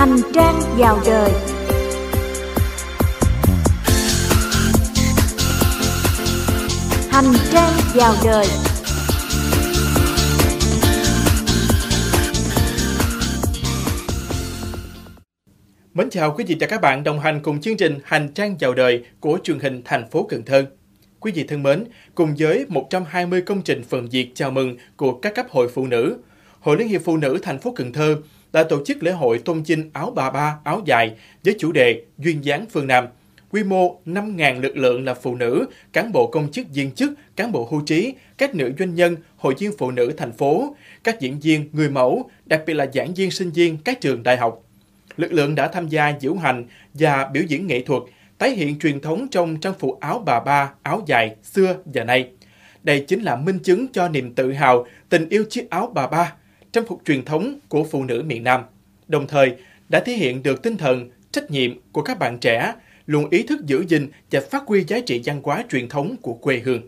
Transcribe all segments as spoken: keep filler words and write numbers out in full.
Hành trang vào đời. Hành trang vào đời. Mến chào quý vị và các bạn đồng hành cùng chương trình Hành trang vào đời của truyền hình thành phố Cần Thơ. Quý vị thân mến, cùng với một trăm hai mươi công trình phần việc chào mừng của các cấp hội phụ nữ, Hội Liên hiệp Phụ nữ thành phố Cần Thơ đã tổ chức lễ hội tôn vinh áo bà ba, áo dài với chủ đề Duyên dáng phương Nam. Quy mô năm nghìn lực lượng là phụ nữ, cán bộ công chức viên chức, cán bộ hưu trí, các nữ doanh nhân, hội viên phụ nữ thành phố, các diễn viên, người mẫu, đặc biệt là giảng viên sinh viên các trường đại học. Lực lượng đã tham gia diễu hành và biểu diễn nghệ thuật, tái hiện truyền thống trong trang phục áo bà ba, áo dài xưa và nay. Đây chính là minh chứng cho niềm tự hào, tình yêu chiếc áo bà ba, trang phục truyền thống của phụ nữ miền Nam. Đồng thời, đã thể hiện được tinh thần, trách nhiệm của các bạn trẻ, luôn ý thức giữ gìn và phát huy giá trị văn hóa truyền thống của quê hương.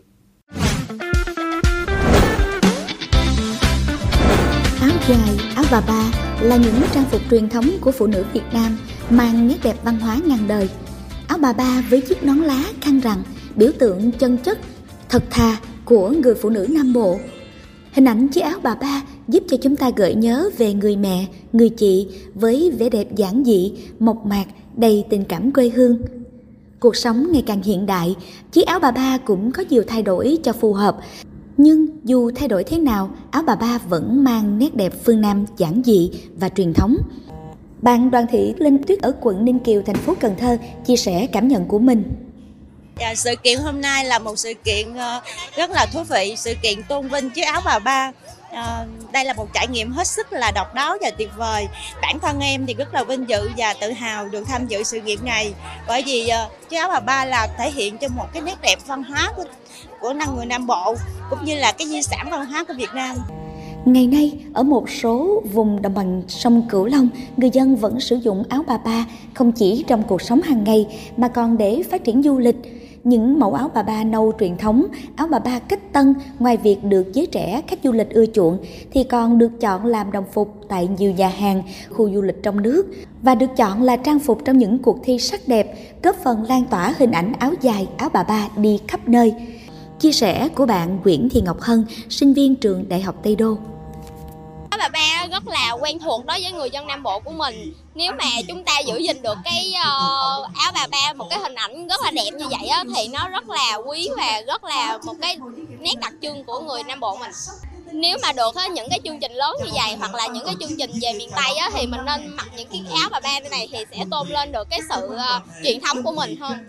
Áo dài, áo bà ba là những trang phục truyền thống của phụ nữ Việt Nam mang nét đẹp văn hóa ngàn đời. Áo bà ba với chiếc nón lá khăn rằn, biểu tượng chân chất, thật thà của người phụ nữ Nam Bộ. Hình ảnh chiếc áo bà ba giúp cho chúng ta gợi nhớ về người mẹ, người chị với vẻ đẹp giản dị, mộc mạc, đầy tình cảm quê hương. Cuộc sống ngày càng hiện đại, chiếc áo bà ba cũng có nhiều thay đổi cho phù hợp. Nhưng dù thay đổi thế nào, áo bà ba vẫn mang nét đẹp phương Nam giản dị và truyền thống. Bạn Đoàn Thị Linh Tuyết ở quận Ninh Kiều, thành phố Cần Thơ chia sẻ cảm nhận của mình. Dạ, sự kiện hôm nay là một sự kiện rất là thú vị, sự kiện tôn vinh chiếc áo bà ba. À, đây là một trải nghiệm hết sức là độc đáo và tuyệt vời. Bản thân em thì rất là vinh dự và tự hào được tham dự sự kiện này, bởi vì uh, chiếc áo bà ba là thể hiện cho một cái nét đẹp văn hóa của, của người Nam Bộ, cũng như là cái di sản văn hóa của Việt Nam. Ngày nay, ở một số vùng đồng bằng sông Cửu Long, người dân vẫn sử dụng áo bà ba không chỉ trong cuộc sống hàng ngày mà còn để phát triển du lịch. Những mẫu áo bà ba nâu truyền thống, áo bà ba cách tân, ngoài việc được giới trẻ, khách du lịch ưa chuộng, thì còn được chọn làm đồng phục tại nhiều nhà hàng, khu du lịch trong nước và được chọn là trang phục trong những cuộc thi sắc đẹp, góp phần lan tỏa hình ảnh áo dài, áo bà ba đi khắp nơi. Chia sẻ của bạn Nguyễn Thị Ngọc Hân, sinh viên trường Đại học Tây Đô. Áo bà ba rất là quen thuộc đối với người dân Nam Bộ của mình. Nếu mà chúng ta giữ gìn được cái uh, áo bà ba, một cái hình ảnh rất là đẹp như vậy á, thì nó rất là quý và rất là một cái nét đặc trưng của người Nam Bộ mình. Nếu mà được á, những cái chương trình lớn như vậy hoặc là những cái chương trình về miền Tây á, thì mình nên mặc những cái áo bà ba này thì sẽ tôn lên được cái sự uh, truyền thống của mình hơn.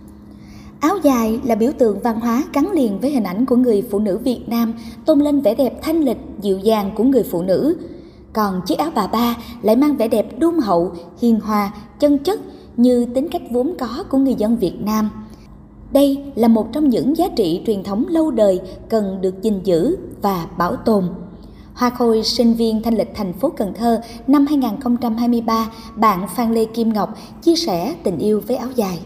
Áo dài là biểu tượng văn hóa gắn liền với hình ảnh của người phụ nữ Việt Nam, tôn lên vẻ đẹp thanh lịch, dịu dàng của người phụ nữ. Còn chiếc áo bà ba lại mang vẻ đẹp đôn hậu, hiền hòa, chân chất như tính cách vốn có của người dân Việt Nam. Đây là một trong những giá trị truyền thống lâu đời cần được gìn giữ và bảo tồn. Hoa khôi sinh viên thanh lịch thành phố Cần Thơ năm hai không hai ba, bạn Phan Lê Kim Ngọc chia sẻ tình yêu với áo dài.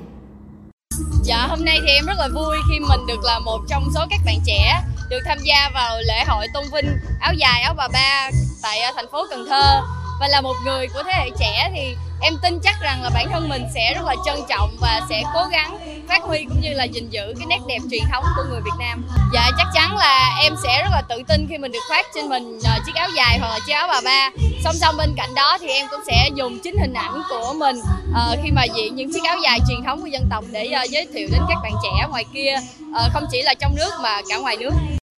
Dạ, hôm nay thì em rất là vui khi mình được là một trong số các bạn trẻ được tham gia vào lễ hội tôn vinh áo dài, áo bà ba tại thành phố Cần Thơ. Và là một người của thế hệ trẻ thì em tin chắc rằng là bản thân mình sẽ rất là trân trọng và sẽ cố gắng phát huy cũng như là gìn giữ cái nét đẹp truyền thống của người Việt Nam. Dạ, chắc chắn là em sẽ rất là tự tin khi mình được khoác trên mình uh, chiếc áo dài hoặc là chiếc áo bà ba. Song song bên cạnh đó thì em cũng sẽ dùng chính hình ảnh của mình uh, khi mà diện những chiếc áo dài truyền thống của dân tộc để uh, giới thiệu đến các bạn trẻ ngoài kia, uh, không chỉ là trong nước mà cả ngoài nước.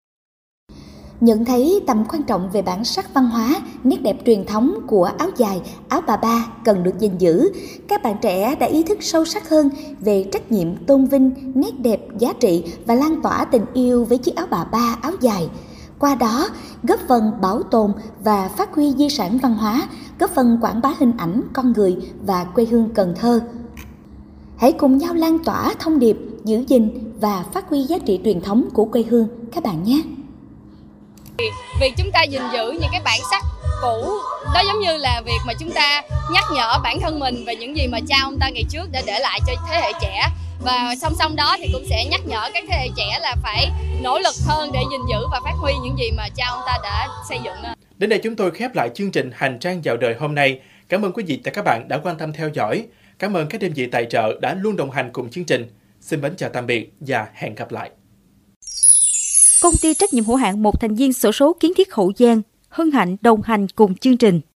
Nhận thấy tầm quan trọng về bản sắc văn hóa, nét đẹp truyền thống của áo dài, áo bà ba cần được gìn giữ, các bạn trẻ đã ý thức sâu sắc hơn về trách nhiệm tôn vinh nét đẹp, giá trị và lan tỏa tình yêu với chiếc áo bà ba, áo dài. Qua đó, góp phần bảo tồn và phát huy di sản văn hóa, góp phần quảng bá hình ảnh con người và quê hương Cần Thơ. Hãy cùng nhau lan tỏa thông điệp, giữ gìn và phát huy giá trị truyền thống của quê hương các bạn nhé. Việc chúng ta gìn giữ những cái bản sắc cũ đó giống như là việc mà chúng ta nhắc nhở bản thân mình về những gì mà cha ông ta ngày trước đã để lại cho thế hệ trẻ, và song song đó thì cũng sẽ nhắc nhở các thế hệ trẻ là phải nỗ lực hơn để gìn giữ và phát huy những gì mà cha ông ta đã xây dựng. Đến đây chúng tôi khép lại chương trình Hành trang vào đời hôm nay. Cảm ơn quý vị và các bạn đã quan tâm theo dõi. Cảm ơn các đơn vị tài trợ đã luôn đồng hành cùng chương trình. Xin mến chào tạm biệt và hẹn gặp lại. Công ty trách nhiệm hữu hạn một thành viên xổ số kiến thiết Hậu Giang hân hạnh đồng hành cùng chương trình.